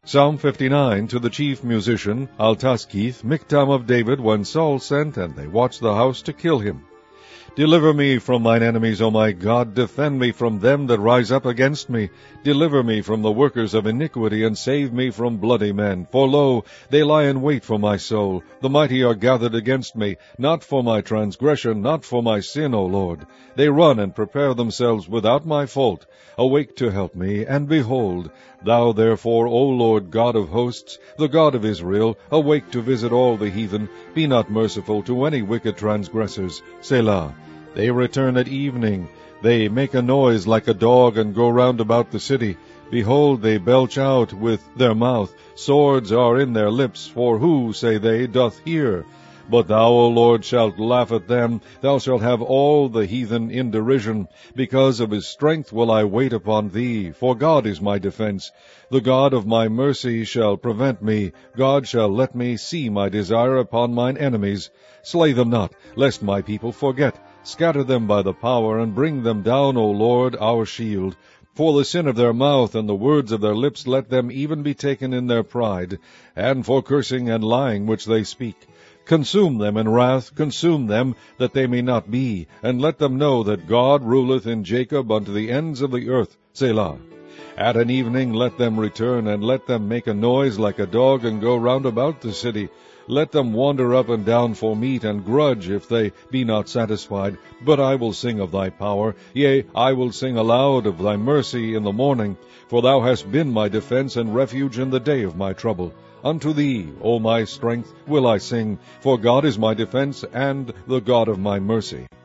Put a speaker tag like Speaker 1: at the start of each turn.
Speaker 1: Psalm 59, to the chief musician, Altaschith, Michtam of David, when Saul sent, and they watched the house to kill him. Deliver me from mine enemies, O my God. Defend me from them that rise up against me. Deliver me from the workers of iniquity, and save me from bloody men. For lo, they lie in wait for my soul. The mighty are gathered against me, not for my transgression, not for my sin, O Lord. They run and prepare themselves without my fault. Awake to help me, and behold, thou therefore, O Lord God of hosts, the God of Israel, awake to visit all the heathen. Be not merciful to any wicked transgressors. Selah. They return at evening. They make a noise like a dog, and go round about the city. Behold, they belch out with their mouth. Swords are in their lips, for who, say they, doth hear? But thou, O Lord, shalt laugh at them. Thou shalt have all the heathen in derision. Because of his strength will I wait upon thee, for God is my defense. The God of my mercy shall prevent me. God shall let me see my desire upon mine enemies. Slay them not, lest my people forget. Scatter them by the power, and bring them down, O Lord, our shield. For the sin of their mouth and the words of their lips let them even be taken in their pride, and for cursing and lying which they speak. Consume them in wrath, consume them, that they may not be, and let them know that God ruleth in Jacob unto the ends of the earth. Selah. At an evening let them return, and let them make a noise like a dog, and go round about the city. Let them wander up and down for meat, and grudge if they be not satisfied. But I will sing of thy power, yea, I will sing aloud of thy mercy in the morning. For thou hast been my defense and refuge in the day of my trouble. Unto thee, O my strength, will I sing, for God is my defense and the God of my mercy.